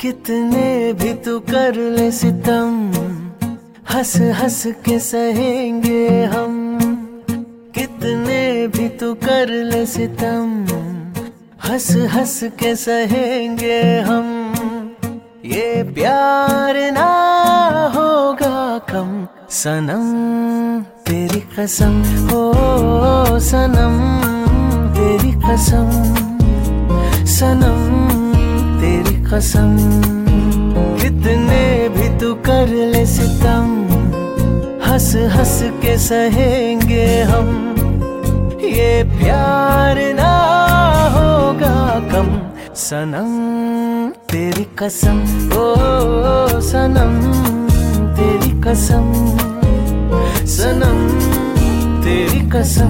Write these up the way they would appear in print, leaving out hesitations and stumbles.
कितने भी तू कर ले सितम, हंस हंस के सहेंगे हम। कितने भी तू कर ले सितम, हंस हंस के सहेंगे हम। ये प्यार ना होगा कम सनम, तेरी कसम हो सनम, तेरी कसम सनम, तेरी कसम। कितने भी तू कर ले सितम, हंस हंस के सहेंगे हम। ये प्यार ना होगा कम सनम, तेरी कसम ओ सनम, तेरी कसम सनम, तेरी कसम।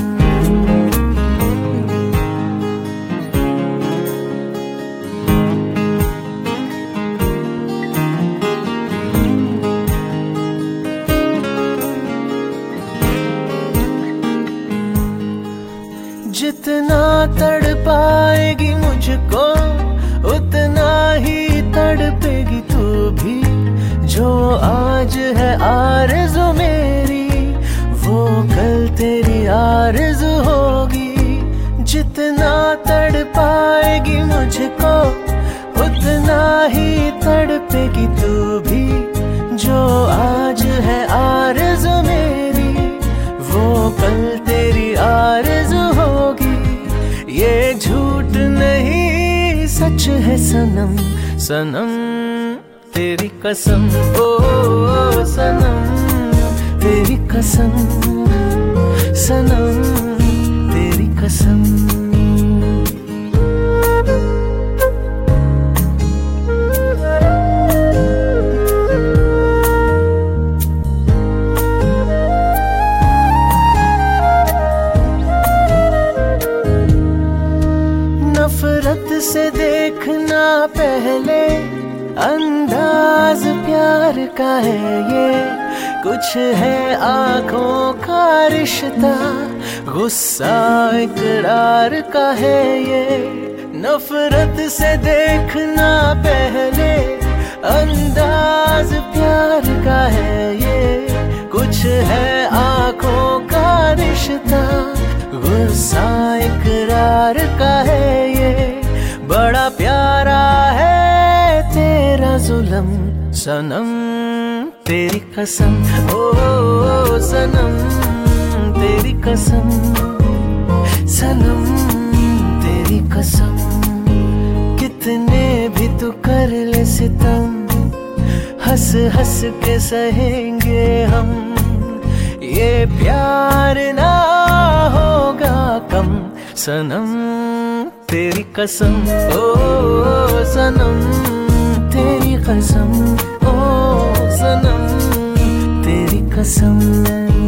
जितना तड़पाएगी मुझको उतना ही तड़पेगी तू भी। जो आज है आरज़ू मेरी वो कल तेरी आरज़ू होगी। जितना तड़पाएगी मुझको उतना ही तड़पेगी तू भी। जो आज है आरज़ू मेरी वो कल तेरी आरज़ू होगी। ये झूठ नहीं सच है सनम, सनम तेरी कसम ओ सनम, तेरी कसम सनम, तेरी कसम। नफरत से देखना पहले अंदाज प्यार का है ये। कुछ है आँखों का रिश्ता, गुस्सा इकरार का है ये। नफरत से देखना पहले अंदाज प्यार का है ये। कुछ है आँखों का रिश्ता, गुस्सा इकरार का है ये। बड़ा प्यारा है तेरा जुल्म सनम, तेरी कसम ओ सनम, तेरी कसम सनम, तेरी कसम। कितने भी तू कर ले सितम, हंस हंस के सहेंगे हम। ये प्यार ना होगा कम सनम, तेरी कसम ओ सनम, तेरी कसम ओ सनम, तेरी कसम।